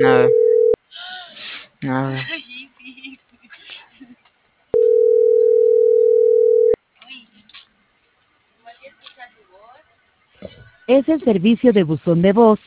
A ver, a ver. Es el servicio de buzón de voz